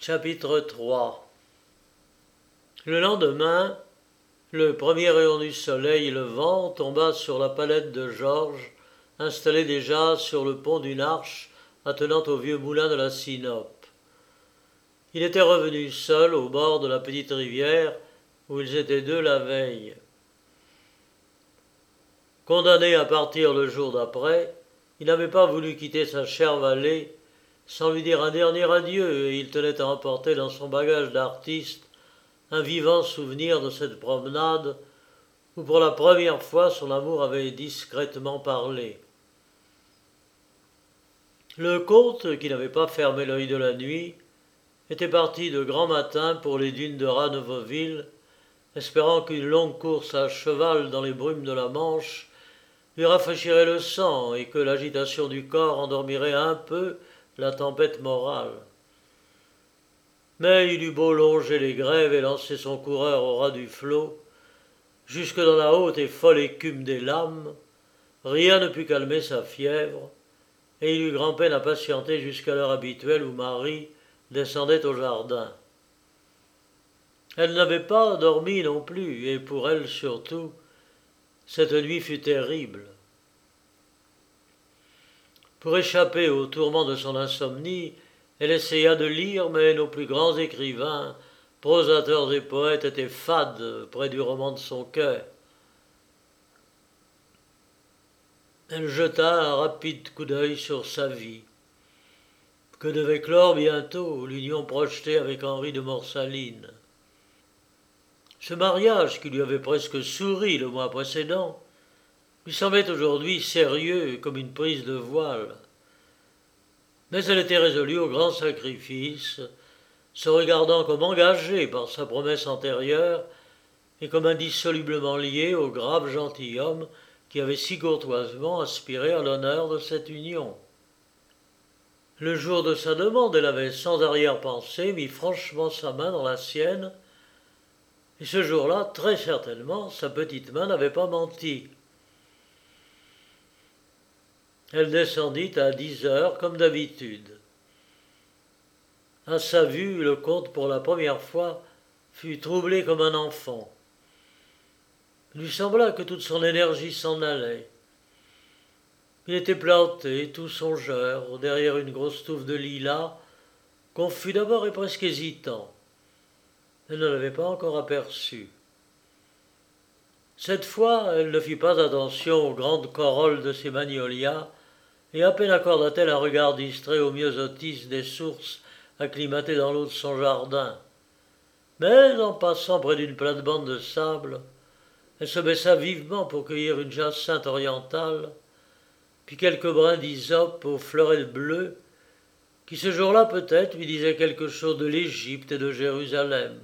Chapitre 3. Le lendemain, le premier rayon du soleil levant tomba sur la palette de Georges, installé déjà sur le pont d'une arche attenant au vieux moulin de la Sinope. Il était revenu seul au bord de la petite rivière où ils étaient deux la veille. Condamné à partir le jour d'après, il n'avait pas voulu quitter sa chère vallée sans lui dire un dernier adieu, et il tenait à emporter dans son bagage d'artiste un vivant souvenir de cette promenade où pour la première fois son amour avait discrètement parlé. Le comte, qui n'avait pas fermé l'œil de la nuit, était parti de grand matin pour les dunes de Raneuville, espérant qu'une longue course à cheval dans les brumes de la Manche lui rafraîchirait le sang et que l'agitation du corps endormirait un peu la tempête morale. Mais il eut beau longer les grèves et lancer son coureur au ras du flot, jusque dans la haute et folle écume des lames, rien ne put calmer sa fièvre, et il eut grand-peine à patienter jusqu'à l'heure habituelle où Marie descendait au jardin. Elle n'avait pas dormi non plus, et pour elle surtout, cette nuit fut terrible. Pour échapper aux tourments de son insomnie, elle essaya de lire, mais nos plus grands écrivains, prosateurs et poètes étaient fades près du roman de son cœur. Elle jeta un rapide coup d'œil sur sa vie. Que devait clore bientôt l'union projetée avec Henri de Morsaline. Ce mariage qui lui avait presque souri le mois précédent lui semblait aujourd'hui sérieux comme une prise de voile. Mais elle était résolue au grand sacrifice, se regardant comme engagée par sa promesse antérieure et comme indissolublement liée au grave gentilhomme qui avait si courtoisement aspiré à l'honneur de cette union. Le jour de sa demande, elle avait sans arrière-pensée mis franchement sa main dans la sienne, et ce jour-là, très certainement, sa petite main n'avait pas menti. Elle descendit à 10 heures comme d'habitude. À sa vue, le comte, pour la première fois, fut troublé comme un enfant. Il lui sembla que toute son énergie s'en allait. Il était planté, tout songeur, derrière une grosse touffe de lilas, confus d'abord et presque hésitant. Elle ne l'avait pas encore aperçu. Cette fois, elle ne fit pas attention aux grandes corolles de ses magnolias, et à peine accorda-t-elle un regard distrait aux myosotis des sources acclimatées dans l'eau de son jardin. Mais en passant près d'une plate-bande de sable, elle se baissa vivement pour cueillir une jacinthe orientale, puis quelques brins d'hysope aux fleurets bleues, qui ce jour-là peut-être lui disaient quelque chose de l'Égypte et de Jérusalem.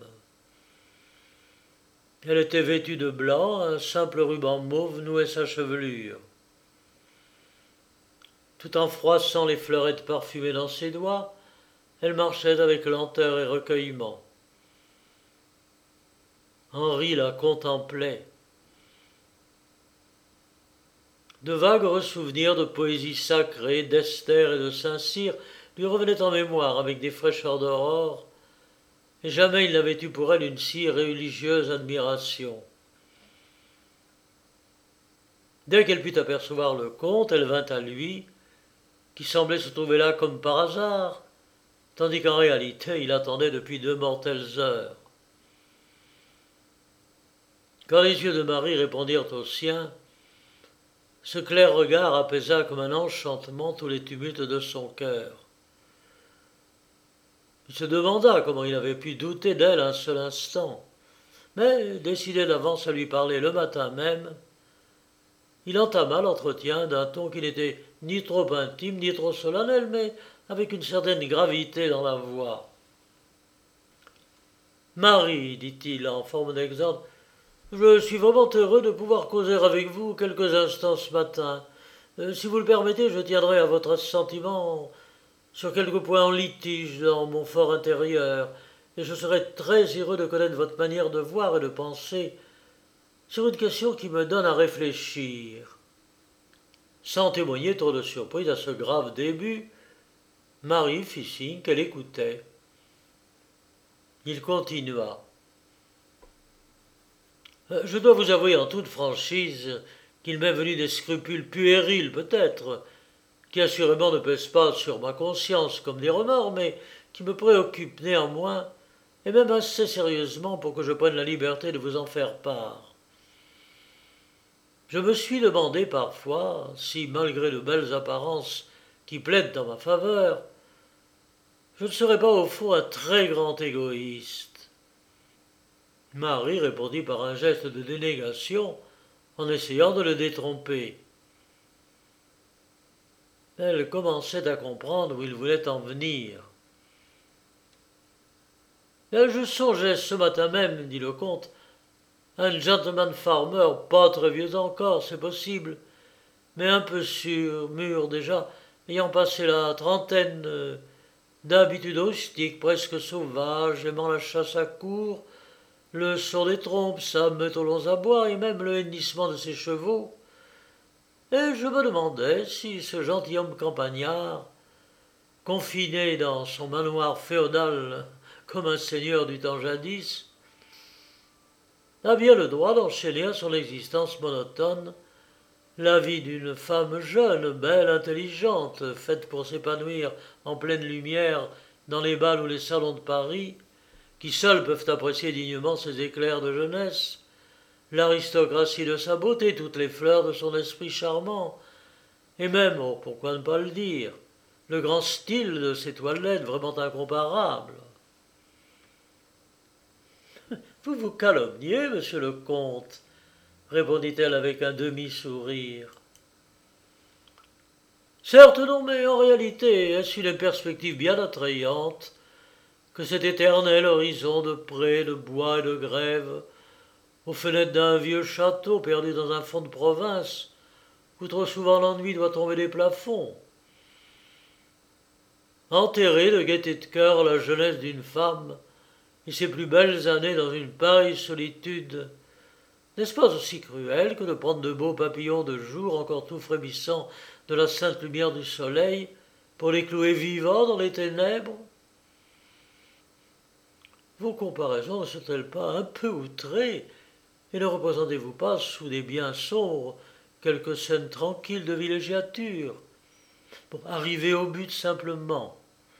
Elle était vêtue de blanc, un simple ruban mauve nouait sa chevelure. Tout en froissant les fleurettes parfumées dans ses doigts, elle marchait avec lenteur et recueillement. Henri la contemplait. De vagues ressouvenirs de poésie sacrée, d'Esther et de Saint-Cyr lui revenaient en mémoire avec des fraîcheurs d'aurore, et jamais il n'avait eu pour elle une si religieuse admiration. Dès qu'elle put apercevoir le comte, elle vint à lui, qui semblait se trouver là comme par hasard, tandis qu'en réalité il attendait depuis 2 mortelles heures. Quand les yeux de Marie répondirent aux siens, ce clair regard apaisa comme un enchantement tous les tumultes de son cœur. Il se demanda comment il avait pu douter d'elle un seul instant, mais, décidé d'avance à lui parler le matin même, il entama l'entretien d'un ton qui n'était ni trop intime ni trop solennel, mais avec une certaine gravité dans la voix. « Marie, dit-il en forme d'exemple, je suis vraiment heureux de pouvoir causer avec vous quelques instants ce matin. Si vous le permettez, je tiendrai à votre assentiment sur quelques points en litige dans mon fort intérieur, et je serais très heureux de connaître votre manière de voir et de penser sur une question qui me donne à réfléchir. » Sans témoigner trop de surprise à ce grave début, Marie fit signe qu'elle écoutait. Il continua. Je dois vous avouer en toute franchise qu'il m'est venu des scrupules puérils peut-être, qui assurément ne pèsent pas sur ma conscience comme des remords, mais qui me préoccupent néanmoins, et même assez sérieusement pour que je prenne la liberté de vous en faire part. Je me suis demandé parfois si, malgré de belles apparences qui plaident en ma faveur, je ne serais pas au fond un très grand égoïste. Marie répondit par un geste de dénégation en essayant de le détromper. Elle commençait à comprendre où il voulait en venir. Je songeais ce matin même, dit le comte, à un gentleman farmer, pas très vieux encore, c'est possible, mais un peu sûr, mûr déjà, ayant passé la trentaine, d'habitude rustique, presque sauvage, aimant la chasse à courre, le son des trompes, sa meute aux longs abois, et même le hennissement de ses chevaux. Et je me demandais si ce gentilhomme campagnard, confiné dans son manoir féodal comme un seigneur du temps jadis, a bien le droit d'enchaîner à son existence monotone la vie d'une femme jeune, belle, intelligente, faite pour s'épanouir en pleine lumière dans les bals ou les salons de Paris, qui seuls peuvent apprécier dignement ses éclairs de jeunesse, l'aristocratie de sa beauté, toutes les fleurs de son esprit charmant, et même, oh, pourquoi ne pas le dire, le grand style de ses toilettes vraiment incomparable. Vous vous calomniez, monsieur le comte, répondit-elle avec un demi-sourire. Certes non, mais en réalité, est-ce une perspective bien attrayante que cet éternel horizon de prés, de bois et de grève, aux fenêtres d'un vieux château perdu dans un fond de province, où trop souvent l'ennui doit tomber des plafonds. Enterrer de gaieté de cœur la jeunesse d'une femme et ses plus belles années dans une pareille solitude, n'est-ce pas aussi cruel que de prendre de beaux papillons de jour encore tout frémissants de la sainte lumière du soleil pour les clouer vivants dans les ténèbres? Vos comparaisons ne sont-elles pas un peu outrées, et ne représentez-vous pas, sous des biens sombres, quelques scènes tranquilles de villégiature? Bon, arrivez au but simplement.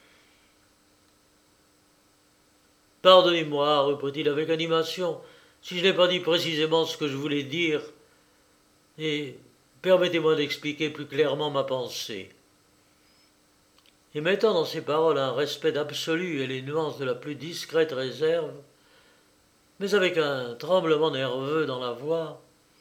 Pardonnez-moi, reprit-il avec animation, si je n'ai pas dit précisément ce que je voulais dire, et permettez-moi d'expliquer plus clairement ma pensée. Et mettant dans ses paroles un respect absolu et les nuances de la plus discrète réserve, mais avec un tremblement nerveux dans la voix,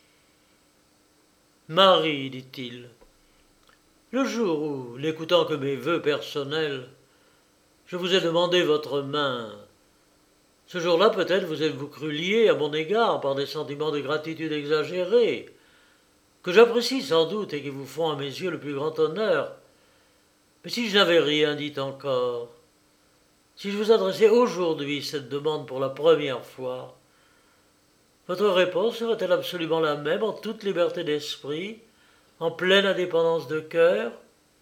« Marie, dit-il, le jour où, n'écoutant que mes vœux personnels, je vous ai demandé votre main, ce jour-là peut-être vous êtes-vous cru lié à mon égard par des sentiments de gratitude exagérés, que j'apprécie sans doute et qui vous font à mes yeux le plus grand honneur. Mais si je n'avais rien dit encore, si je vous adressais aujourd'hui cette demande pour la première fois, votre réponse serait-elle absolument la même en toute liberté d'esprit, en pleine indépendance de cœur?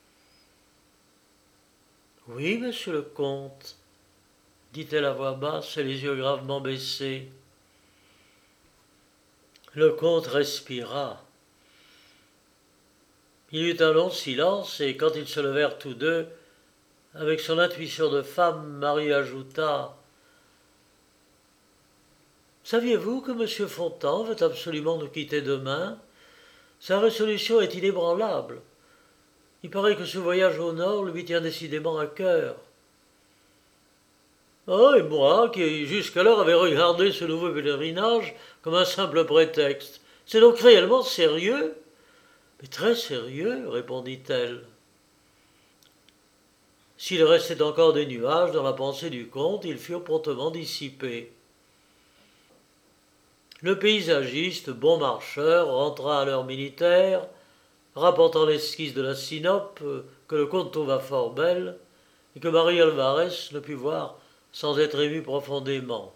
Oui, monsieur le comte, dit-elle à voix basse et les yeux gravement baissés. Le comte respira. Il eut un long silence, et quand ils se levèrent tous deux, avec son intuition de femme, Marie ajouta « Saviez-vous que M. Fontan veut absolument nous quitter demain? Sa résolution est inébranlable. Il paraît que ce voyage au nord lui tient décidément à cœur. » Ah, et moi, qui jusqu'alors avais regardé ce nouveau pèlerinage comme un simple prétexte. C'est donc réellement sérieux? Mais très sérieux, répondit-elle. S'il restait encore des nuages dans la pensée du comte, ils furent promptement dissipés. Le paysagiste, bon marcheur, rentra à l'heure militaire, rapportant l'esquisse de la Sinope que le comte trouva fort belle et que Marie Alvarez ne put voir sans être ému profondément.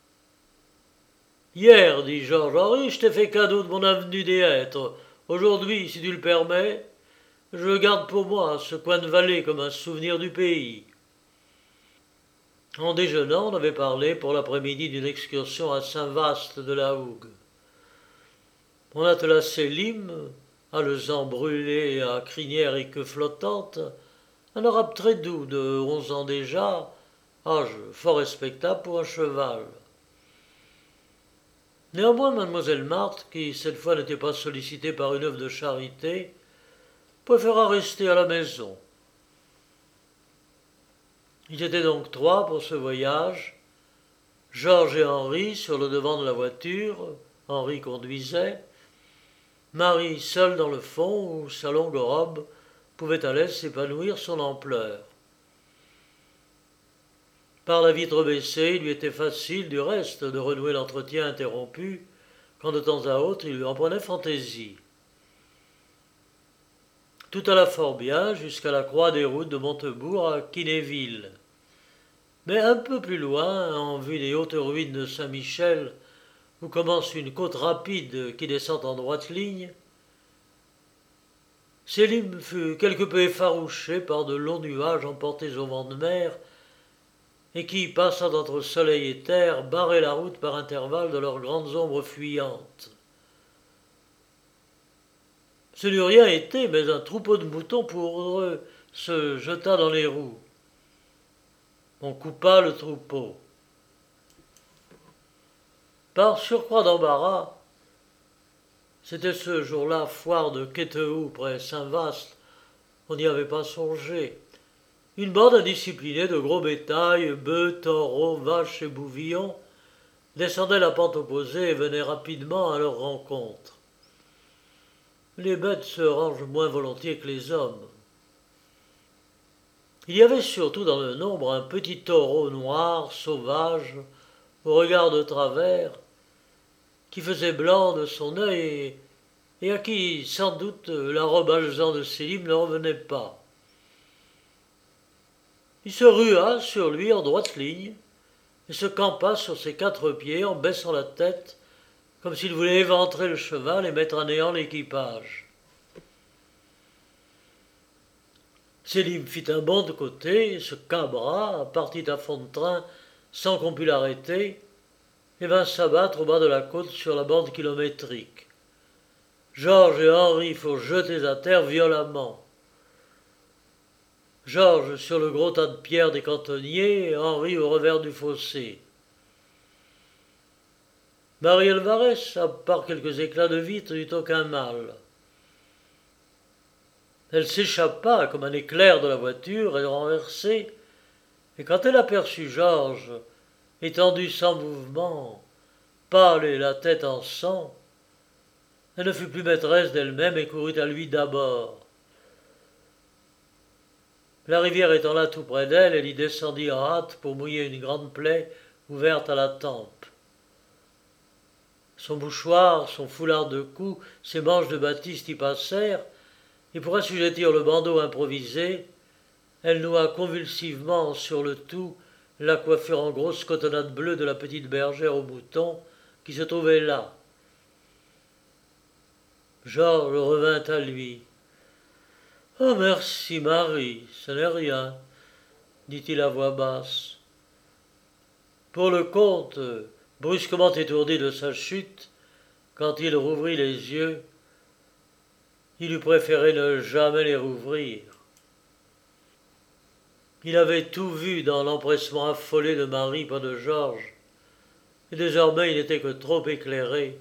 « Hier, dit Georges-Henri, je t'ai fait cadeau de mon avenue des Hêtres. Aujourd'hui, si tu le permets, je garde pour moi ce coin de vallée comme un souvenir du pays. » En déjeunant, on avait parlé pour l'après-midi d'une excursion à Saint-Vaast de la Hougue. On attela Sélim, alezan brûlé à crinière et queue flottante, un arabe très doux de 11 ans déjà, âge fort respectable pour un cheval. Néanmoins, mademoiselle Marthe, qui cette fois n'était pas sollicitée par une œuvre de charité, préféra rester à la maison. Ils étaient donc 3 pour ce voyage, Georges et Henri sur le devant de la voiture, Henri conduisait, Marie seule dans le fond où sa longue robe pouvait à l'aise s'épanouir son ampleur. Par la vitre baissée, il lui était facile, du reste, de renouer l'entretien interrompu, quand de temps à autre il lui en prenait fantaisie. Tout alla fort bien jusqu'à la croix des routes de Montebourg à Quinéville. Mais un peu plus loin, en vue des hautes ruines de Saint-Michel, où commence une côte rapide qui descend en droite ligne, Sélim fut quelque peu effarouché par de longs nuages emportés au vent de mer et qui, passant entre soleil et terre, barraient la route par intervalles de leurs grandes ombres fuyantes. Ce n'eût rien été, mais un troupeau de moutons pourreux se jeta dans les roues. On coupa le troupeau. Par surcroît d'embarras, c'était ce jour-là foire de Quétehoux près Saint-Vaast, on n'y avait pas songé. Une bande indisciplinée de gros bétail, bœufs, taureaux, vaches et bouvillons, descendait la pente opposée et venait rapidement à leur rencontre. Les bêtes se rangent moins volontiers que les hommes. Il y avait surtout dans le nombre un petit taureau noir, sauvage, au regard de travers, qui faisait blanc de son œil et à qui, sans doute, la robe alezan de Sélim ne revenait pas. Il se rua sur lui en droite ligne et se campa sur ses 4 pieds en baissant la tête, comme s'il voulait éventrer le cheval et mettre à néant l'équipage. Sélim fit un bond de côté, se cabra, partit à fond de train sans qu'on pût l'arrêter, et vint s'abattre au bas de la côte sur la bande kilométrique. Georges et Henri furent jetés à terre violemment. Georges sur le gros tas de pierres des cantonniers, Henri au revers du fossé. Marie Alvarez, à part quelques éclats de vitre, n'eut aucun mal. Elle s'échappa comme un éclair de la voiture et renversée, et quand elle aperçut Georges, étendu sans mouvement, pâle et la tête en sang, elle ne fut plus maîtresse d'elle-même et courut à lui d'abord. La rivière étant là tout près d'elle, elle y descendit en hâte pour mouiller une grande plaie ouverte à la tempe. Son mouchoir, son foulard de cou, ses manches de batiste y passèrent, et pour assujettir le bandeau improvisé, elle noua convulsivement sur le tout la coiffure en grosse cotonnade bleue de la petite bergère aux moutons qui se trouvait là. Georges revint à lui. « Oh, merci, Marie, ce n'est rien, » dit-il à voix basse. Pour le comte, brusquement étourdi de sa chute, quand il rouvrit les yeux, il eût préféré ne jamais les rouvrir. Il avait tout vu dans l'empressement affolé de Marie pas de Georges, et désormais il n'était que trop éclairé.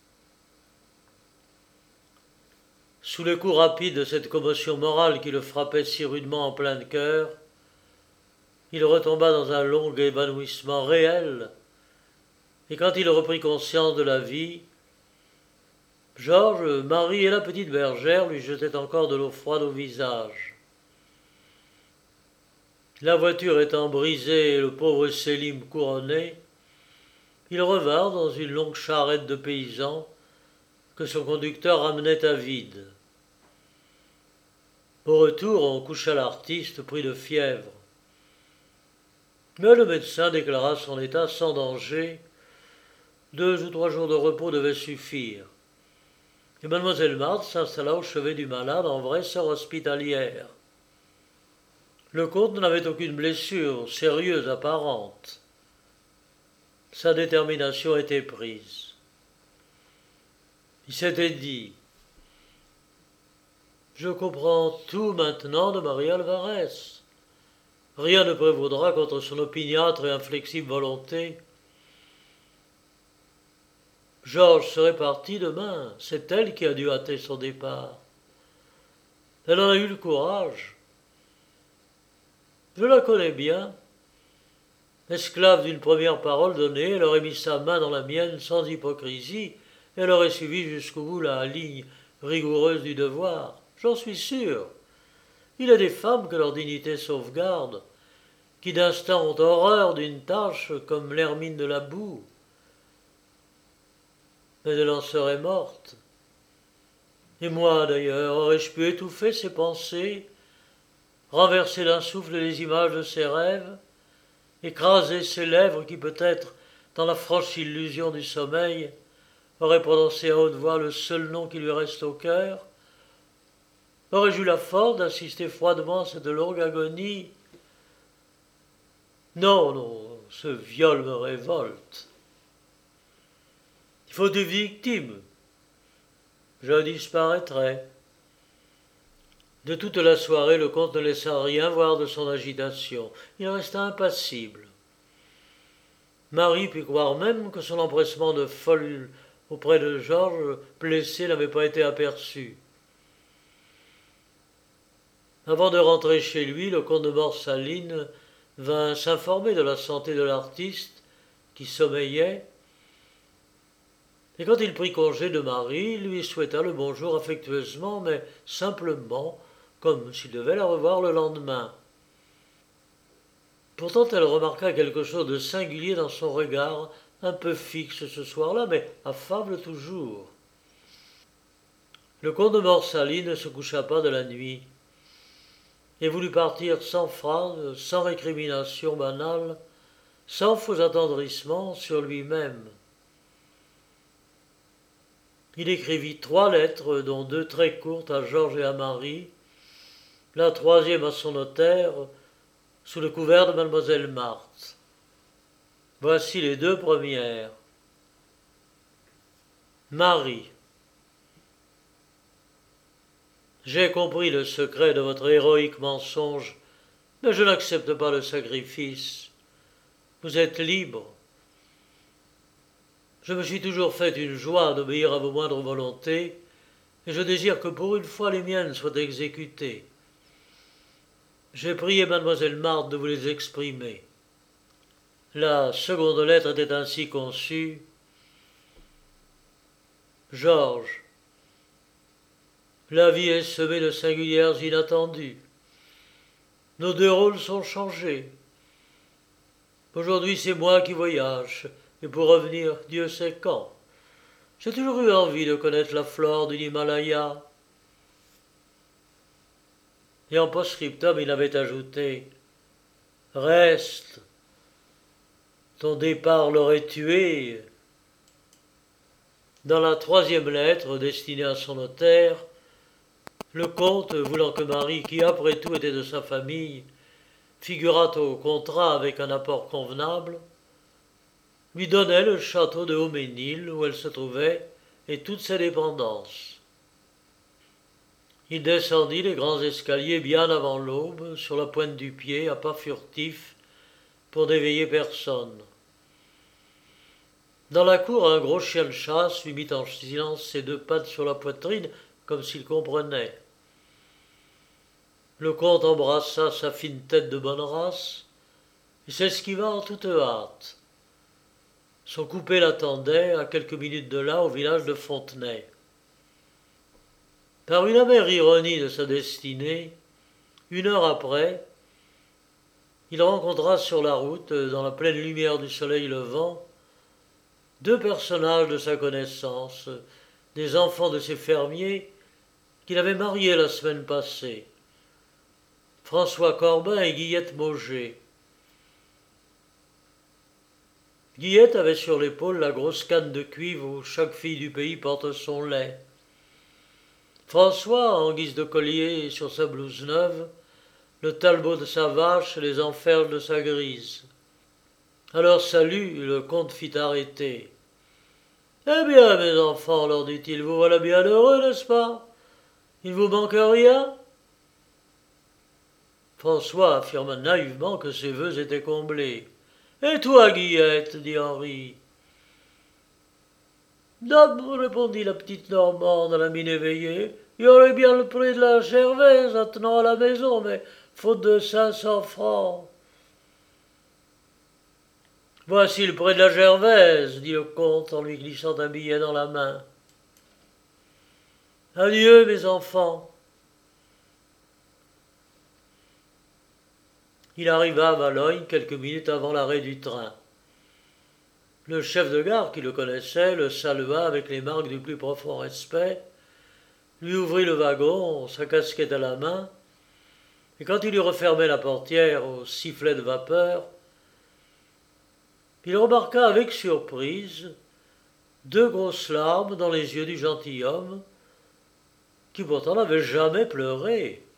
Sous le coup rapide de cette commotion morale qui le frappait si rudement en plein cœur, il retomba dans un long évanouissement réel, et quand il reprit conscience de la vie, Georges, Marie et la petite bergère lui jetaient encore de l'eau froide au visage. La voiture étant brisée et le pauvre Sélim couronné, ils revinrent dans une longue charrette de paysans que son conducteur ramenait à vide. Au retour, on coucha l'artiste pris de fièvre. Mais le médecin déclara son état sans danger. 2 ou 3 jours de repos devaient suffire. Et mademoiselle Marthe s'installa au chevet du malade en vraie sœur hospitalière. Le comte n'avait aucune blessure sérieuse apparente. Sa détermination était prise. Il s'était dit: je comprends tout maintenant de Maria Alvarez. Rien ne prévaudra contre son opiniâtre et inflexible volonté. Georges serait parti demain. C'est elle qui a dû hâter son départ. Elle en a eu le courage. Je la connais bien. Esclave d'une première parole donnée, elle aurait mis sa main dans la mienne sans hypocrisie, et elle aurait suivi jusqu'au bout la ligne rigoureuse du devoir. J'en suis sûr. Il y a des femmes que leur dignité sauvegarde, qui d'instinct ont horreur d'une tâche comme l'hermine de la boue. Mais elle en serait morte. Et moi, d'ailleurs, aurais-je pu étouffer ses pensées, renverser d'un souffle les images de ses rêves, écraser ses lèvres qui, peut-être, dans la franche illusion du sommeil, auraient prononcé à haute voix le seul nom qui lui reste au cœur? Aurais-je eu la force d'assister froidement à cette longue agonie? Non, non, ce viol me révolte. Il faut des victimes. Je disparaîtrai. De toute la soirée, le comte ne laissa rien voir de son agitation. Il resta impassible. Marie put croire même que son empressement de folle auprès de Georges, blessé, n'avait pas été aperçu. Avant de rentrer chez lui, le comte de Morsaline vint s'informer de la santé de l'artiste, qui sommeillait, et quand il prit congé de Marie, il lui souhaita le bonjour affectueusement, mais simplement, comme s'il devait la revoir le lendemain. Pourtant, elle remarqua quelque chose de singulier dans son regard, un peu fixe ce soir-là, mais affable toujours. Le comte de Morsaline ne se coucha pas de la nuit, et voulut partir sans phrase, sans récrimination banale, sans faux attendrissement sur lui-même. Il écrivit 3 lettres, dont 2 très courtes à Georges et à Marie, la 3e à son notaire, sous le couvert de mademoiselle Marthe. Voici les 2 premières. Marie. J'ai compris le secret de votre héroïque mensonge, mais je n'accepte pas le sacrifice. Vous êtes libre. Je me suis toujours fait une joie d'obéir à vos moindres volontés, et je désire que pour une fois les miennes soient exécutées. J'ai prié mademoiselle Marthe de vous les exprimer. La seconde lettre était ainsi conçue. Georges, la vie est semée de singulières inattendues. Nos 2 rôles sont changés. Aujourd'hui, c'est moi qui voyage, et pour revenir, Dieu sait quand. J'ai toujours eu envie de connaître la flore du Himalaya. Et en post-scriptum, il avait ajouté: reste, ton départ l'aurait tué. Dans la 3e lettre, destinée à son notaire, le comte, voulant que Marie, qui après tout était de sa famille, figurât au contrat avec un apport convenable, lui donnait le château de Hautménil où elle se trouvait et toutes ses dépendances. Il descendit les grands escaliers bien avant l'aube, sur la pointe du pied, à pas furtifs, pour n'éveiller personne. Dans la cour, un gros chien de chasse lui mit en silence ses 2 pattes sur la poitrine, comme s'il comprenait. Le comte embrassa sa fine tête de bonne race et s'esquiva en toute hâte. Son coupé l'attendait, à quelques minutes de là, au village de Fontenay. Par une amère ironie de sa destinée, 1 heure après, il rencontra sur la route, dans la pleine lumière du soleil levant, 2 personnages de sa connaissance, des enfants de ses fermiers, qu'il avait mariés la semaine passée, François Corbin et Guillette Mauger. Guillette avait sur l'épaule la grosse canne de cuivre où chaque fille du pays porte son lait. François, en guise de collier sur sa blouse neuve, le talbot de sa vache et les enferges de sa grise. Alors salut, le comte fit arrêter. Eh bien, mes enfants, leur dit-il, vous voilà bien heureux, n'est-ce pas? Il ne vous manque rien? François affirma naïvement que ses vœux étaient comblés. Et toi, Guillette? Dit Henri. Dame, répondit la petite Normande à la mine éveillée, il y aurait bien le prix de la Gervaise attenant à la maison, mais faute de 500 francs. Voici le prix de la Gervaise, dit le comte en lui glissant un billet dans la main. Adieu, mes enfants. Il arriva à Valognes quelques minutes avant l'arrêt du train. Le chef de gare, qui le connaissait, le salua avec les marques du plus profond respect, lui ouvrit le wagon, sa casquette à la main, et quand il eut refermé la portière au sifflet de vapeur, il remarqua avec surprise 2 grosses larmes dans les yeux du gentilhomme, qui pourtant n'avait jamais pleuré.